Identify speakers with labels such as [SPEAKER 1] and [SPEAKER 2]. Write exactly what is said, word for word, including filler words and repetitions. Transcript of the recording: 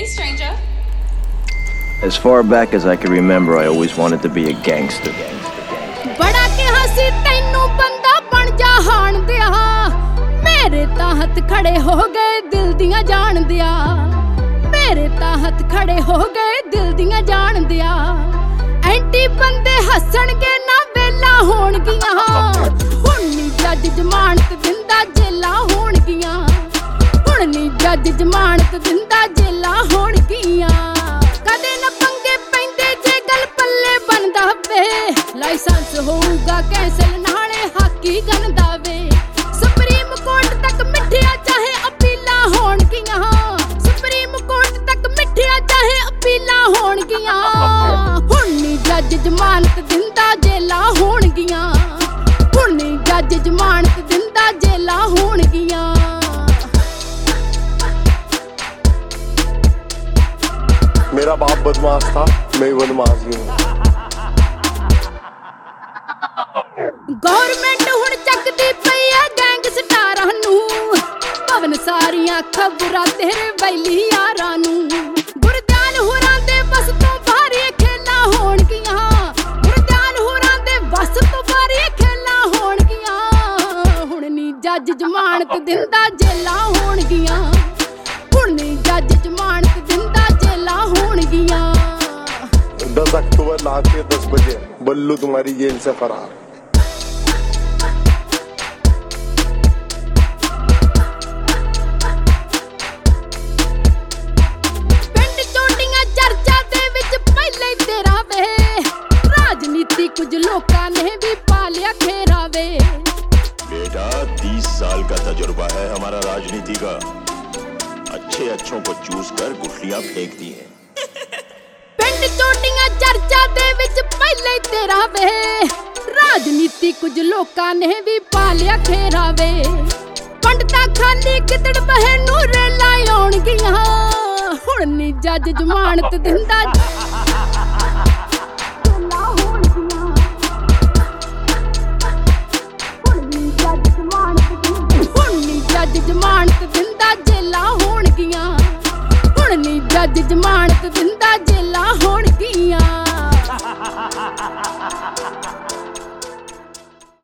[SPEAKER 1] Hey, stranger.
[SPEAKER 2] As far back as I can remember, I always wanted to be a gangster.
[SPEAKER 3] बड़ा के हंसी तैनू बंदा बन जा हान दिया मेरे ता हथ खड़े हो गए दिल दियां जान दिया मेरे ता हथ खड़े हो गए दिल दियां जान दिया एंटी बंदे हसणगे ना वेला होणगियां हुण नी जज जमानत दिंदा जेला होणगियां हुण नी जज जमानत दिंदा जेला होणगियां कदे ना पंगे पैंदे जे गल पल्ले बनदा वे लाइसेंस होऊगा कैंसल नाले हाकी गनदा वे सुप्रीम कोर्ट तक मिठिया चाहे अपीला होणगियां सुप्रीम कोर्ट तक मिठिया चाहे अपीला होणगियां हुण नी जज जमानत दिंदा जेला होणगियां हुण नी जज जमानत दिंदा जेला होणगियां
[SPEAKER 4] मेरा बाप बदमाश था, मैं बदमाश ही हूँ।
[SPEAKER 3] गवर्नमेंट हुण चकदी पई आ गैंगस्टारां नू पवन सारियां खबरां तेरे वैली यारां नू गुरदान होरां दे बस तो भारी खेला होणगियां गुरदान होरां दे बस तो भारी खेला होणगियां हुण नी जज जमानत दिंदा जेला होणगियां हुण नी जज जमानत दिंदा जेला होणगियां
[SPEAKER 4] दस अक्टूबर रात के दस बजे बल्लू तुम्हारी जेल से फरार।
[SPEAKER 3] राजनीति कुछ लोकां ने भी पालिया खेरा वे
[SPEAKER 5] बेटा तीस साल का तजुर्बा है हमारा राजनीति का अच्छे अच्छों को चूस कर गुठलियां फेंक दी है
[SPEAKER 3] पिंड चोटियां चर्चा दे विच पहले तेरा वे राजनीति कुछ लोकां ने भी पालिया खेरा वे पंडता खाली कितड़ बहे नूरे लाई आउणगियां हुण नी जज जमानत दिंदा जज जमानत दिंदा जेला होणगियां हुण नी जज जमानत दिंदा